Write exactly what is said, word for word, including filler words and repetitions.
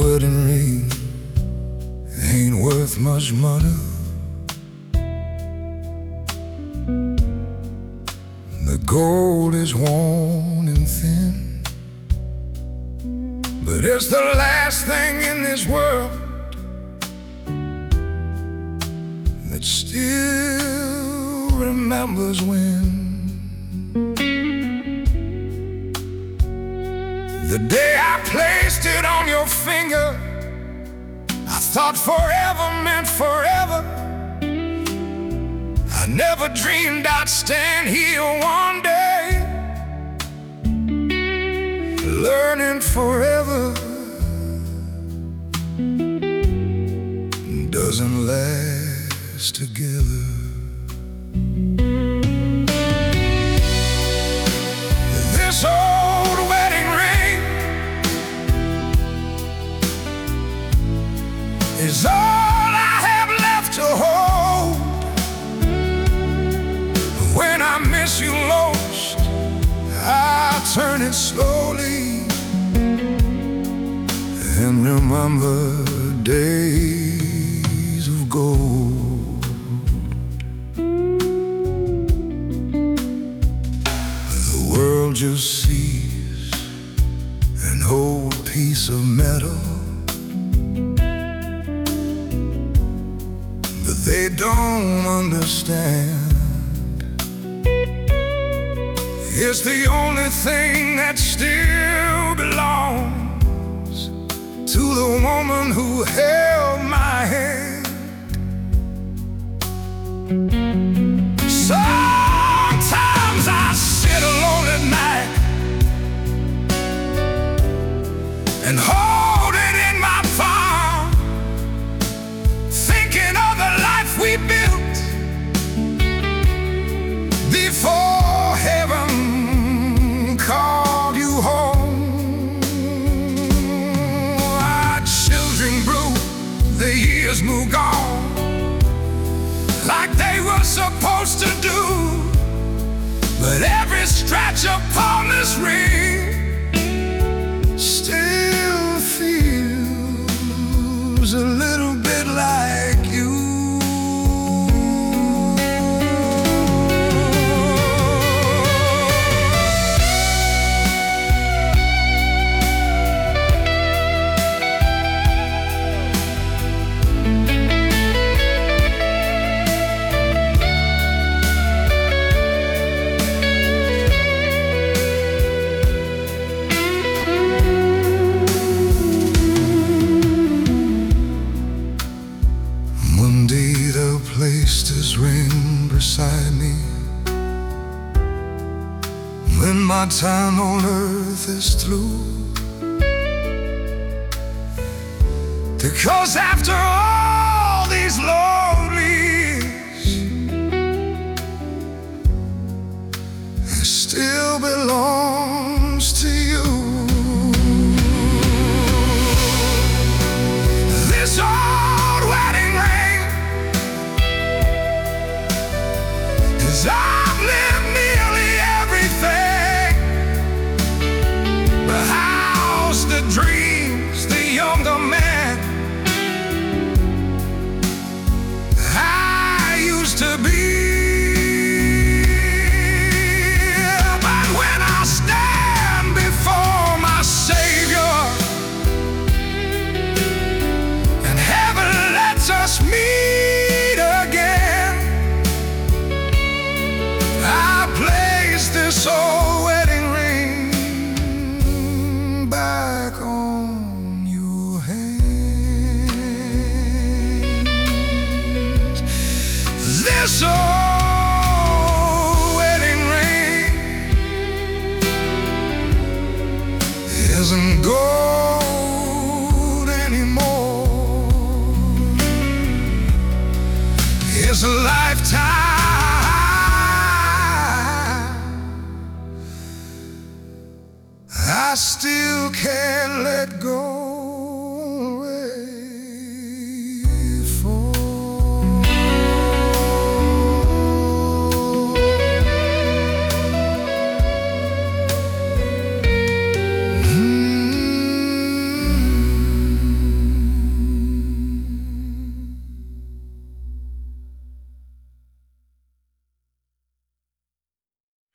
wedding ring ain't worth much money. The gold is worn and thin, but it's the last thing in this world that still remembers when. The day I placed it on your finger, I thought forever meant forever. I never dreamed I'd stand here one day, learning forever doesn't last together. This old wedding ring is all I have left to hold. When I miss you most, I turn it slowly and remember days of gold. The world just sees an old piece of metal, but they don't understand it's the only thing that still belongs to the woman who held my hand. Sometimes I sit alone at night and hold it in my palm, thinking of the life we built before heaven called you home. Our children grew, the years moved on like they were supposed to do, but every scratch upon this ring still feels a little bit like you. Placed his ring beside me when my time on earth is through, because after all these lonelies, it still belongs to you. This old wedding ring, I've lived nearly everything: the house, the dreams, the younger man I used to be. But when I stand before my Savior and heaven lets us meet again, I place this old wedding ring back on your hands. This old wedding ring isn't gold anymore. It's a lifetime I still can't let go.